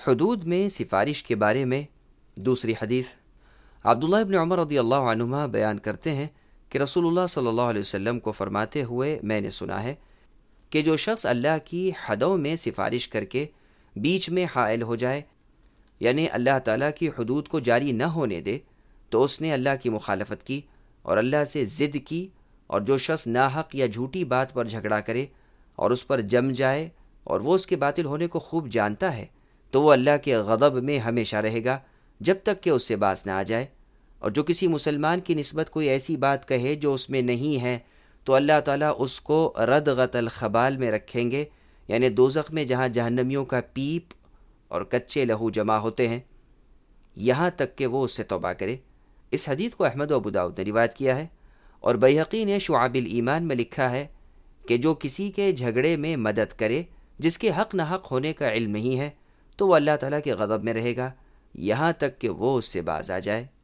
حدود میں سفارش کے بارے میں دوسری حدیث، عبداللہ ابن عمر رضی اللہ عنہما بیان کرتے ہیں کہ رسول اللہ صلی اللہ علیہ وسلم کو فرماتے ہوئے میں نے سنا ہے کہ جو شخص اللہ کی حدوں میں سفارش کر کے بیچ میں حائل ہو جائے، یعنی اللہ تعالیٰ کی حدود کو جاری نہ ہونے دے، تو اس نے اللہ کی مخالفت کی اور اللہ سے ضد کی، اور جو شخص ناحق یا جھوٹی بات پر جھگڑا کرے اور اس پر جم جائے اور وہ اس کے باطل ہونے کو خوب جانتا ہے، تو وہ اللہ کے غضب میں ہمیشہ رہے گا جب تک کہ اس سے باز نہ آ جائے۔ اور جو کسی مسلمان کی نسبت کوئی ایسی بات کہے جو اس میں نہیں ہے، تو اللہ تعالیٰ اس کو ردغۃ الخبال میں رکھیں گے، یعنی دوزخ میں جہاں جہنمیوں کا پیپ اور کچے لہو جمع ہوتے ہیں، یہاں تک کہ وہ اس سے توبہ کرے۔ اس حدیث کو احمد و ابو داؤد نے روایت کیا ہے، اور بیہقی نے شعب الایمان میں لکھا ہے کہ جو کسی کے جھگڑے میں مدد کرے جس کے حق نہ حق ہونے کا علم نہیں ہے، تو وہ اللہ تعالیٰ کے غضب میں رہے گا یہاں تک کہ وہ اس سے باز آ جائے۔